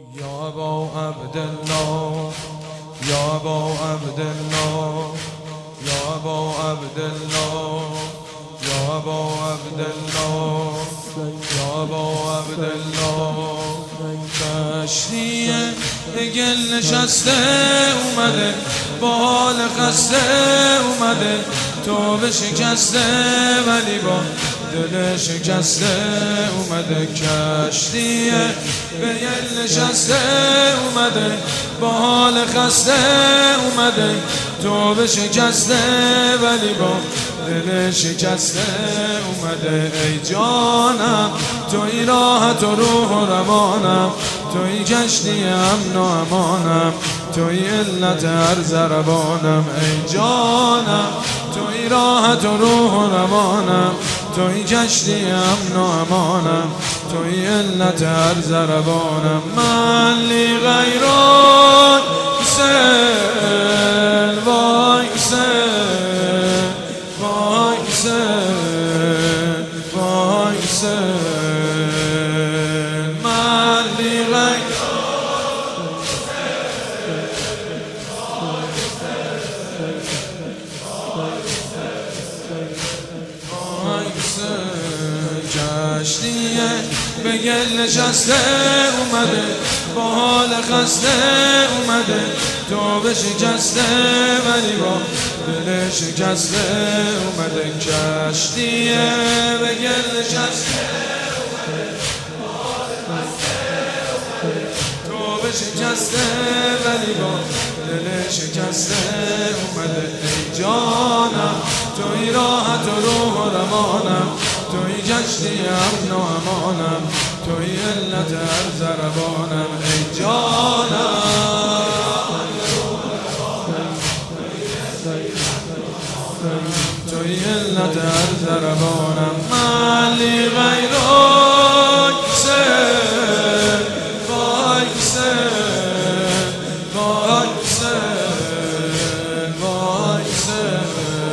یا ابا عبدالله یا ابا عبدالله یا ابا عبدالله یا ابا عبدالله یا ابا عبدالله کشتی گل نشسته اومده با حال خسته اومده توبه شکسته ولی با دل شکسته اومده کشتی به گل نشسته اومده با حال خسته اومده توبه شکسته ولی با دل شکسته اومده ای جانم توی راحت و روح و روانم توی کشتی امن و امانم توی علت هر ضربانم ای جانم توی راحت و روح و روانم توی کشتی امن و امانم توی علت هر ضربانم من لی غیران سل وای سل وای سل وای سل من لی غیران کشتیه به گل نشسته اومده با حال خسته اومده توبه شکسته ولی با دل شکسته اومده کشتیه به گل نشسته با حال خسته توبه شکسته ولی با دل شکسته اومده ای جانم توی راحت و روح و روانم توی کشتی امن و امانم توی علت هر ضربانم ای جانم توی علت هر ضربانم من لی غیرک سل وای سل وای سل وای سل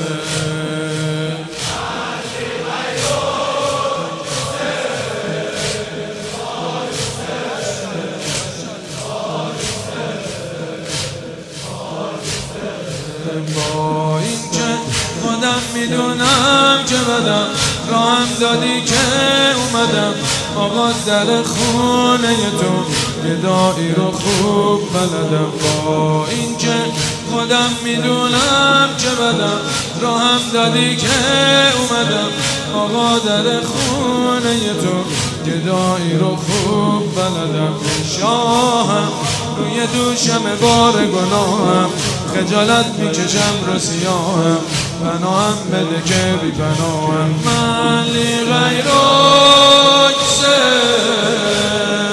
با این که خودم میدونم که بدم راهم دادی که اومدم آقا در خونه تو گدایی رو خوب بلدم با این که خودم میدونم که بدم راهم دادی که اومدم آقا در خونه تو گدایی رو خوب بلدم شاهم روی دوشم بار گناهم خجالت میکشم رو سیاهم پناهم بده که بی پناهم من لی غیرک سل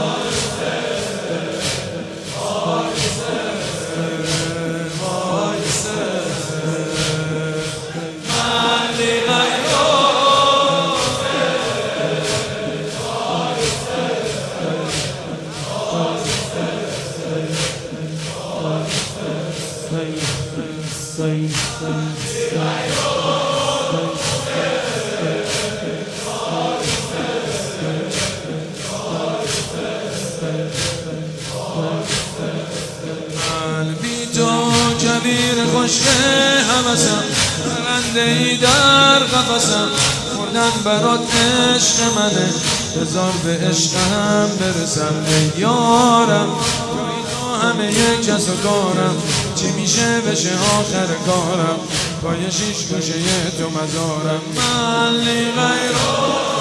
قلبی تو کبیر خشک حوثم پرنده ای در قفسم خوردن برات عشق منه بذار به عشقم برسم ای یارم توی تو همه یک کس و کارم چی میشه بشه آخر کارم پای شیش گوشه تو مزارم من لی غیرک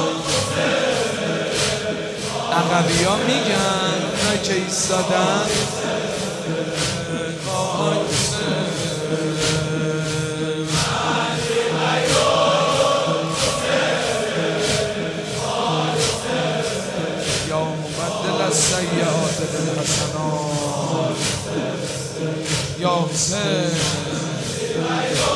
عقبی ها میگن اونایی که ایستادن یا مبدل السیئات بالحسنات یا حسین